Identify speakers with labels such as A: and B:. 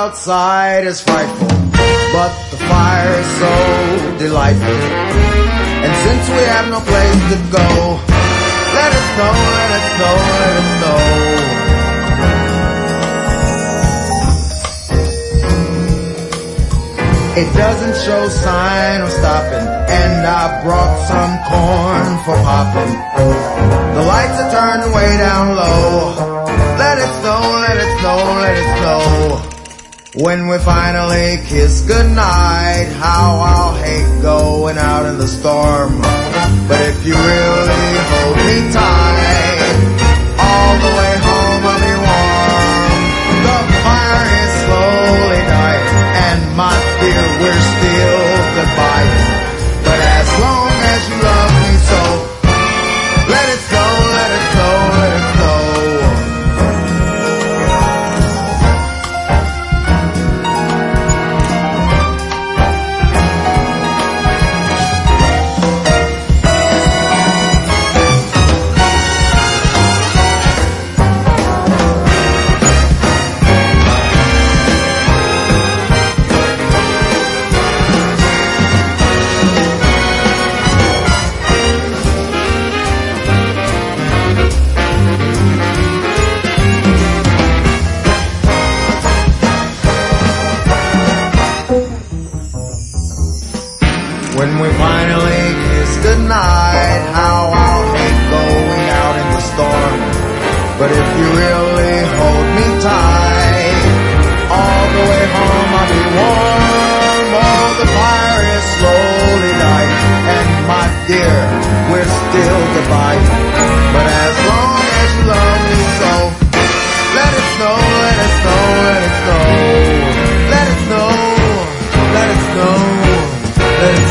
A: outside is frightful, but the fire is so delightful. And since we have no place to go, let it snow, let it snow, let it snow. It doesn't show sign of stopping, and I brought some corn for popping. The lights are turned way down low. Let it snow, let it snow, let it snow. When we finally kiss goodnight, how I'll hate going out in the storm. But if you really hold me tight, all the way home I'll be warm. The fire is slowly dying, and my dear, we're still goodbye. But as long as you love me so, let it snow, let it snow, let it snow. When we finally kiss goodnight, how I'll hate going out in the storm. But if you really hold me tight, all the way home I'll be warm. Oh, the fire is slowly dying, and my dear, we're still goodbye. But as long as you love me so, let it snow, let it snow, let it snow. Let it snow, let it snow, let it snow.